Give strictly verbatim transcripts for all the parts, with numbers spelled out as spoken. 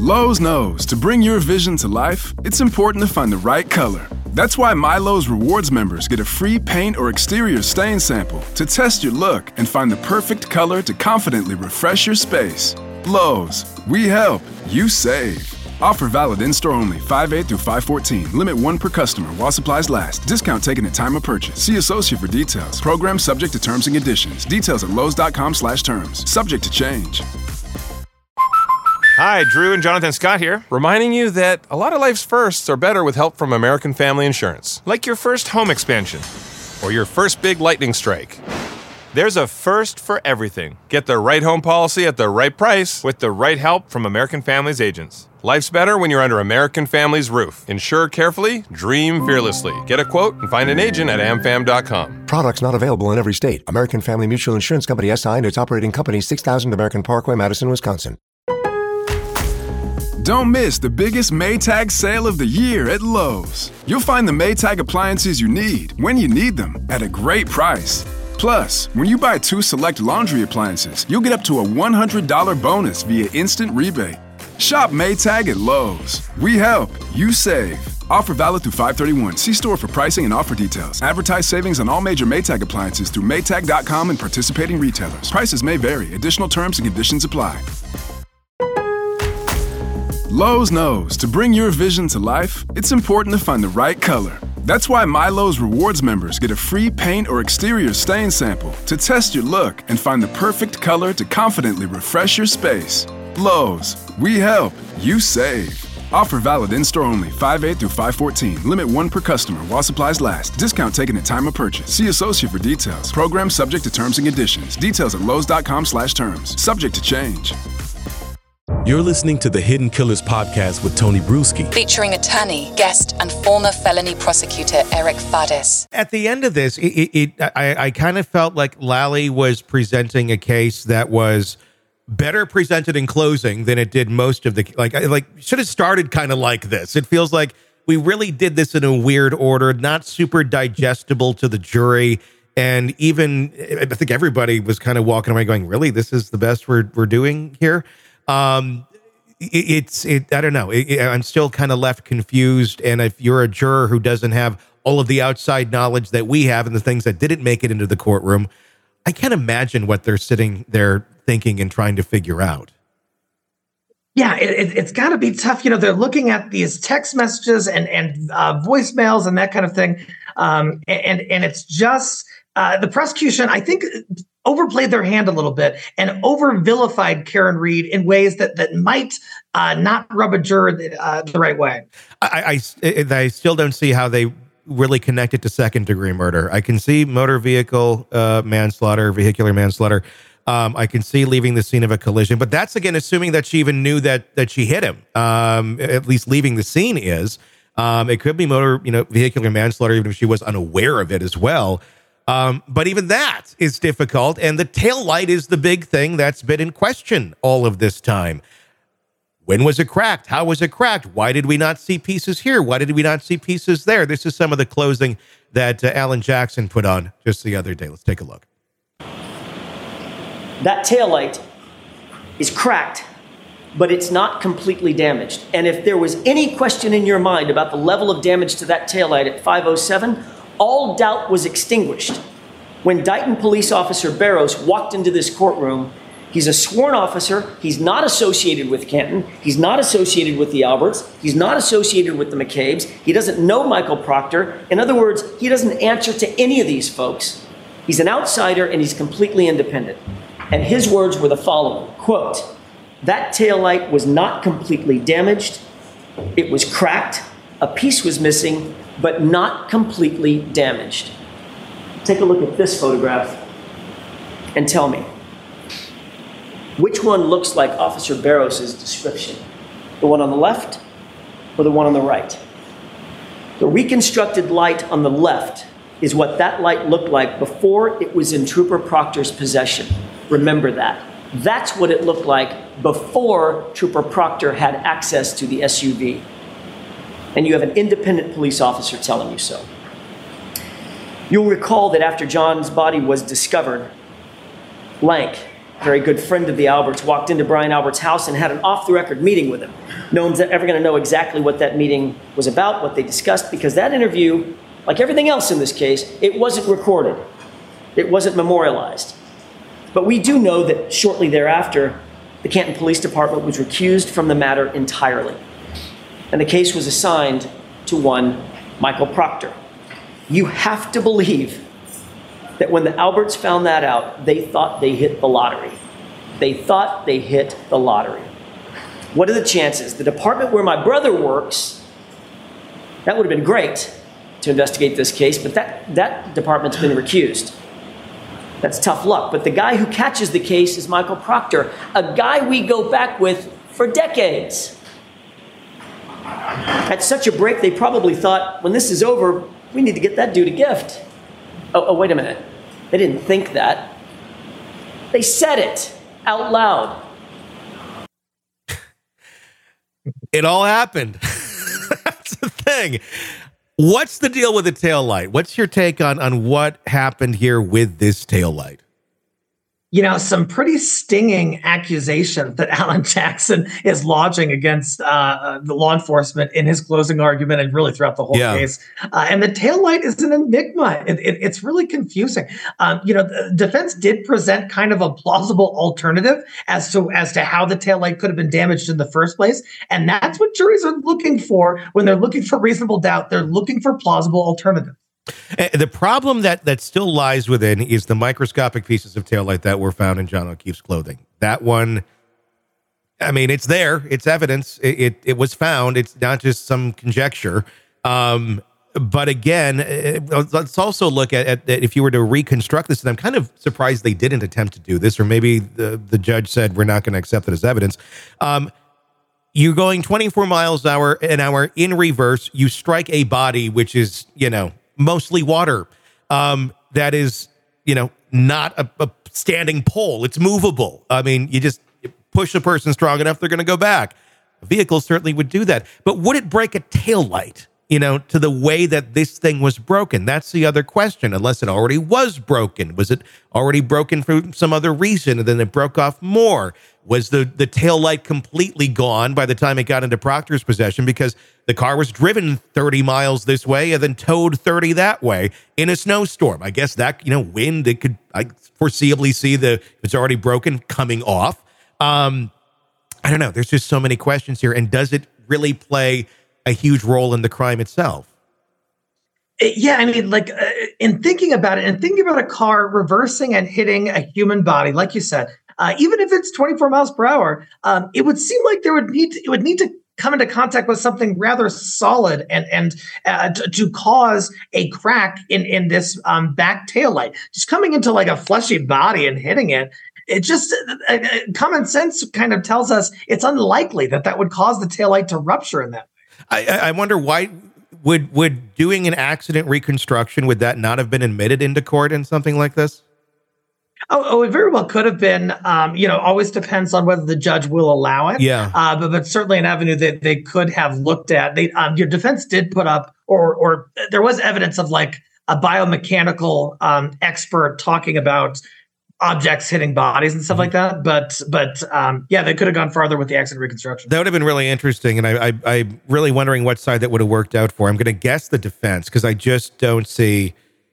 Lowe's knows to bring your vision to life, it's important to find the right color. That's why MyLowe's Rewards members get a free paint or exterior stain sample to test your look and find the perfect color to confidently refresh your space. Lowe's, we help, you save. Offer valid in-store only, five eight through five fourteen. Limit one per customer while supplies last. Discount taken at time of purchase. See associate for details. Program subject to terms and conditions. Details at lowes.com slash terms. Subject to change. Hi, Drew and Jonathan Scott here, reminding you that a lot of life's firsts are better with help from American Family Insurance. Like your first home expansion, or your first big lightning strike. There's a first for everything. Get the right home policy at the right price with the right help from American Family's agents. Life's better when you're under American Family's roof. Insure carefully, dream fearlessly. Get a quote and find an agent at am fam dot com. Products not available in every state. American Family Mutual Insurance Company S I and its operating company, six thousand American Parkway, Madison, Wisconsin. Don't miss the biggest Maytag sale of the year at Lowe's. You'll find the Maytag appliances you need when you need them at a great price. Plus, when you buy two select laundry appliances, you'll get up to a one hundred dollars bonus via instant rebate. Shop Maytag at Lowe's. We help, you save. Offer valid through five thirty-one. See store for pricing and offer details. Advertise savings on all major Maytag appliances through Maytag dot com and participating retailers. Prices may vary. Additional terms and conditions apply. Lowe's knows to bring your vision to life, it's important to find the right color. That's why MyLowe's Rewards members get a free paint or exterior stain sample to test your look and find the perfect color to confidently refresh your space. Lowe's, we help, you save. Offer valid in-store only, five eight through five fourteen. Limit one per customer while supplies last. Discount taken at time of purchase. See associate for details. Program subject to terms and conditions. Details at lowes.com slash terms. Subject to change. You're listening to the Hidden Killers podcast with Tony Bruschi. Featuring attorney, guest, and former felony prosecutor Eric Fadis. At the end of this, it, it, it, I, I kind of felt like Lally was presenting a case that was better presented in closing than it did most of the, like, like should have started kind of like this. It feels like we really did this in a weird order, not super digestible to the jury. And even, I think everybody was kind of walking away going, really, this is the best we're we're doing here? Um, it, it's, it, I don't know. It, it, I'm still kind of left confused. And if you're a juror who doesn't have all of the outside knowledge that we have and the things that didn't make it into the courtroom, I can't imagine what they're sitting there thinking and trying to figure out. Yeah, it, it's got to be tough. You know, they're looking at these text messages and, and uh, voicemails and that kind of thing. Um, and, and it's just uh, the prosecution, I think, overplayed their hand a little bit and over-vilified Karen Read in ways that that might uh, not rub a juror uh, the right way. I, I, I still don't see how they really connect it to second-degree murder. I can see motor vehicle uh, manslaughter, vehicular manslaughter. Um, I can see leaving the scene of a collision, but that's, again, assuming that she even knew that that she hit him. Um, at least leaving the scene is. Um, it could be motor, you know, vehicular manslaughter, even if she was unaware of it as well. Um, but even that is difficult, and the taillight is the big thing that's been in question all of this time. When was it cracked? How was it cracked? Why did we not see pieces here? Why did we not see pieces there? This is some of the closing that uh, Alan Jackson put on just the other day. Let's take a look. That taillight is cracked, but it's not completely damaged. And if there was any question in your mind about the level of damage to that taillight at five oh seven, all doubt was extinguished. When Dighton Police Officer Barrows walked into this courtroom, he's a sworn officer. He's not associated with Canton. He's not associated with the Alberts. He's not associated with the McCabe's. He doesn't know Michael Proctor. In other words, he doesn't answer to any of these folks. He's an outsider and he's completely independent. And his words were the following, quote, "That taillight was not completely damaged. It was cracked. A piece was missing, but not completely damaged." Take a look at this photograph and tell me, which one looks like Officer Barrows' description? The one on the left or the one on the right? The reconstructed light on the left is what that light looked like before it was in Trooper Proctor's possession. Remember that. That's what it looked like before Trooper Proctor had access to the S U V. And you have an independent police officer telling you so. You'll recall that after John's body was discovered, Lank, a very good friend of the Alberts, walked into Brian Albert's house and had an off-the-record meeting with him. No one's ever going to know exactly what that meeting was about, what they discussed, because that interview, like everything else in this case, it wasn't recorded. It wasn't memorialized. But we do know that shortly thereafter, the Canton Police Department was recused from the matter entirely. And the case was assigned to one Michael Proctor. You have to believe that when the Alberts found that out, they thought they hit the lottery. They thought they hit the lottery. What are the chances? The department where my brother works, that would have been great to investigate this case, but that, that department's been recused. That's tough luck. But the guy who catches the case is Michael Proctor, a guy we go back with for decades. At such a break, they probably thought, when this is over, we need to get that dude a gift. Oh, oh, wait a minute. They didn't think that. They said it out loud. It all happened. That's the thing. What's the deal with the taillight? What's your take on, on what happened here with this taillight? You know, some pretty stinging accusations that Alan Jackson is lodging against uh, the law enforcement in his closing argument and really throughout the whole yeah. case. Uh, and the taillight is an enigma. It, it, it's really confusing. Um, you know, the defense did present kind of a plausible alternative as to as to how the taillight could have been damaged in the first place. And that's what juries are looking for when they're looking for reasonable doubt. They're looking for plausible alternatives. The problem that, that still lies within is the microscopic pieces of taillight that were found in John O'Keefe's clothing. That one, I mean, it's there. It's evidence. It it, it was found. It's not just some conjecture. Um, but again, it, let's also look at, at, at if you were to reconstruct this, and I'm kind of surprised they didn't attempt to do this, or maybe the, the judge said, we're not going to accept it as evidence. Um, you're going twenty-four miles an hour, an hour in reverse. You strike a body, which is, you know, mostly water, um, that is, you know, not a, a standing pole. It's movable. I mean, you just push a person strong enough, they're going to go back. A vehicle certainly would do that. But would it break a taillight, you know, to the way that this thing was broken? That's the other question, unless it already was broken. Was it already broken for some other reason and then it broke off more? Was the, the taillight completely gone by the time it got into Proctor's possession because the car was driven thirty miles this way and then towed thirty that way in a snowstorm? I guess that, you know, wind, it could I foreseeably see the, if it's already broken, coming off. Um, I don't know. There's just so many questions here. And does it really play a huge role in the crime itself? Yeah, I mean, like uh, in thinking about it and thinking about a car reversing and hitting a human body, like you said, uh, even if it's twenty-four miles per hour, um, it would seem like there would need to, it would need to come into contact with something rather solid and and uh, to, to cause a crack in in this um, back taillight. Just coming into like a fleshy body and hitting it. It just uh, uh, common sense kind of tells us it's unlikely that that would cause the taillight to rupture in that way. I, I wonder why would would doing an accident reconstruction, would that not have been admitted into court in something like this? Oh, oh, it very well could have been. Um, you know, always depends on whether the judge will allow it. Yeah, uh, but but certainly an avenue that they could have looked at. They um, your defense did put up, or or there was evidence of like a biomechanical um, expert talking about objects hitting bodies and stuff like that. But but um, yeah, they could have gone farther with the accident reconstruction. That would have been really interesting. And I, I, I'm really wondering what side that would have worked out for. I'm going to guess the defense because I just don't see,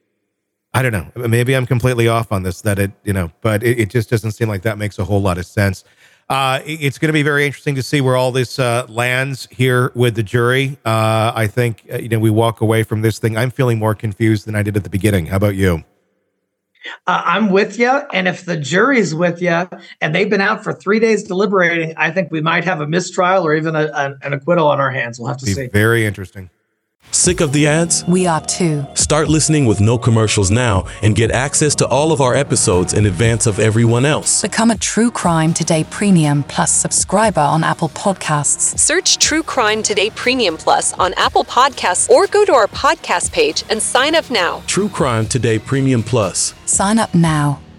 I don't know, maybe I'm completely off on this, that it, you know, but it, it just doesn't seem like that makes a whole lot of sense. Uh, it, it's going to be very interesting to see where all this uh, lands here with the jury. Uh, I think, uh, you know, we walk away from this thing. I'm feeling more confused than I did at the beginning. How about you? Uh, I'm with you. And if the jury's with you and they've been out for three days deliberating, I think we might have a mistrial or even a, a, an acquittal on our hands. We'll have to Be see. Very interesting. Sick of the ads? We are too. Start listening with no commercials now and get access to all of our episodes in advance of everyone else. Become a True Crime Today Premium Plus subscriber on Apple Podcasts. Search True Crime Today Premium Plus on Apple Podcasts or go to our podcast page and sign up now. True Crime Today Premium Plus. Sign up now.